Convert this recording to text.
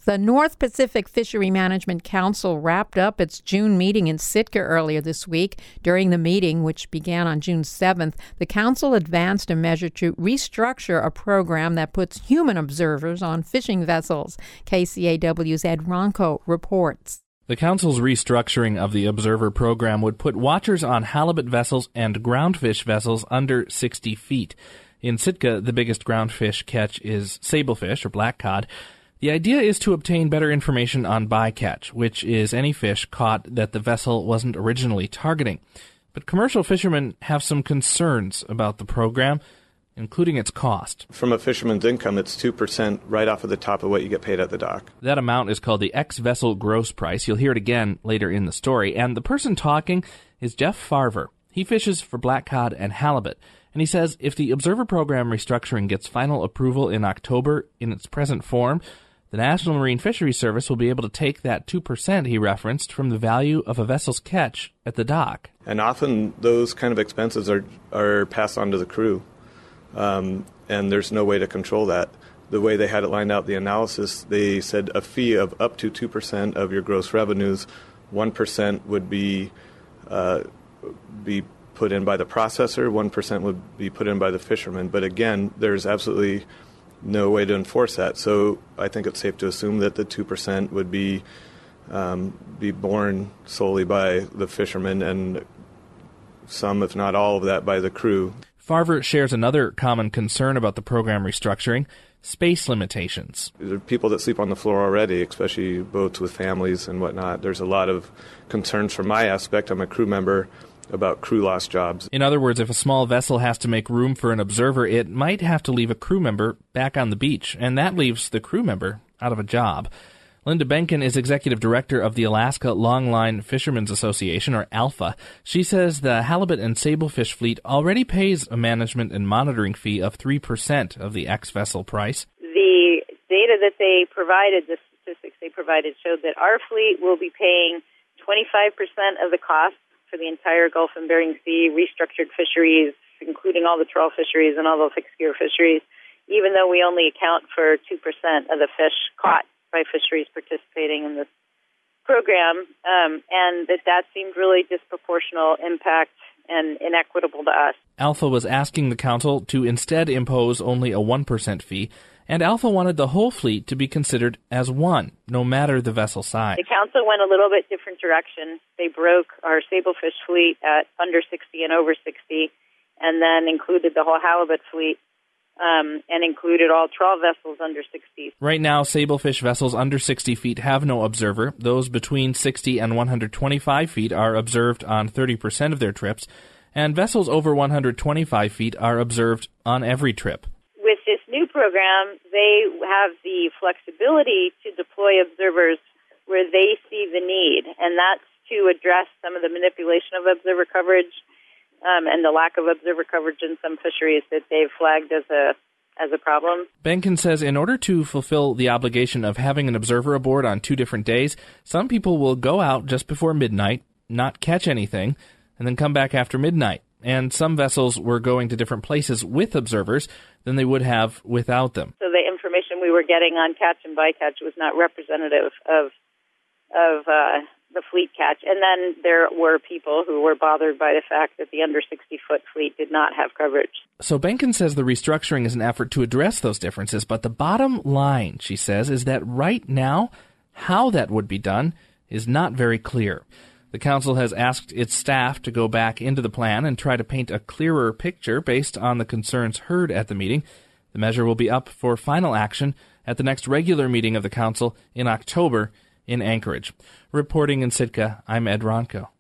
The North Pacific Fishery Management Council wrapped up its June meeting in Sitka earlier this week. During the meeting, which began on June 7th, the council advanced a measure to restructure a program that puts human observers on fishing vessels. KCAW's Ed Ronco reports. The council's restructuring of the observer program would put watchers on halibut vessels and groundfish vessels under 60 feet. In Sitka, the biggest groundfish catch is sablefish, or black cod. The idea is to obtain better information on bycatch, which is any fish caught that the vessel wasn't originally targeting. But commercial fishermen have some concerns about the program, including its cost. From a fisherman's income, it's 2% right off of the top of what you get paid at the dock. That amount is called the ex-vessel gross price. You'll hear it again later in the story. And the person talking is Jeff Farver. He fishes for black cod and halibut. And he says if the Observer Program restructuring gets final approval in October in its present form, the National Marine Fisheries Service will be able to take that 2% he referenced from the value of a vessel's catch at the dock. And often those kind of expenses are passed on to the crew, and there's no way to control that. The way they had it lined out, the analysis, they said a fee of up to 2% of your gross revenues, 1% would be put in by the processor, 1% would be put in by the fisherman. But again, there's absolutely no way to enforce that. So I think it's safe to assume that the 2% would be borne solely by the fishermen and some, if not all of that, by the crew. Farver shares another common concern about the program restructuring, space limitations. There are people that sleep on the floor already, especially boats with families and whatnot. There's a lot of concerns from my aspect. I'm a crew member about crew lost jobs. In other words, if a small vessel has to make room for an observer, it might have to leave a crew member back on the beach, and that leaves the crew member out of a job. Linda Benken is executive director of the Alaska Longline Fishermen's Association, or ALFA. She says the halibut and sablefish fleet already pays a management and monitoring fee of 3% of the ex-vessel price. The data that they provided, the statistics they provided, showed that our fleet will be paying 25% of the cost for the entire Gulf and Bering Sea restructured fisheries, including all the trawl fisheries and all the fixed gear fisheries, even though we only account for 2% of the fish caught by fisheries participating in this program, and that seemed really disproportional impact and inequitable to us. ALFA was asking the council to instead impose only a 1% fee, and ALFA wanted the whole fleet to be considered as one, no matter the vessel size. The council went a little bit different direction. They broke our sablefish fleet at under 60 and over 60, and then included the whole halibut fleet, and included all trawl vessels under 60. Right now, sablefish vessels under 60 feet have no observer. Those between 60 and 125 feet are observed on 30% of their trips, and vessels over 125 feet are observed on every trip. With this new program, they have the flexibility to deploy observers where they see the need, and that's to address some of the manipulation of observer coverage and the lack of observer coverage in some fisheries that they've flagged as a problem. Benken says in order to fulfill the obligation of having an observer aboard on 2 different days, some people will go out just before midnight, not catch anything, and then come back after midnight. And some vessels were going to different places with observers than they would have without them. So the information we were getting on catch and bycatch was not representative of the fleet catch. And then there were people who were bothered by the fact that the under 60-foot fleet did not have coverage. So Benken says the restructuring is an effort to address those differences, but the bottom line, she says, is that right now, how that would be done is not very clear. The council has asked its staff to go back into the plan and try to paint a clearer picture based on the concerns heard at the meeting. The measure will be up for final action at the next regular meeting of the council in October in Anchorage. Reporting in Sitka, I'm Ed Ronco.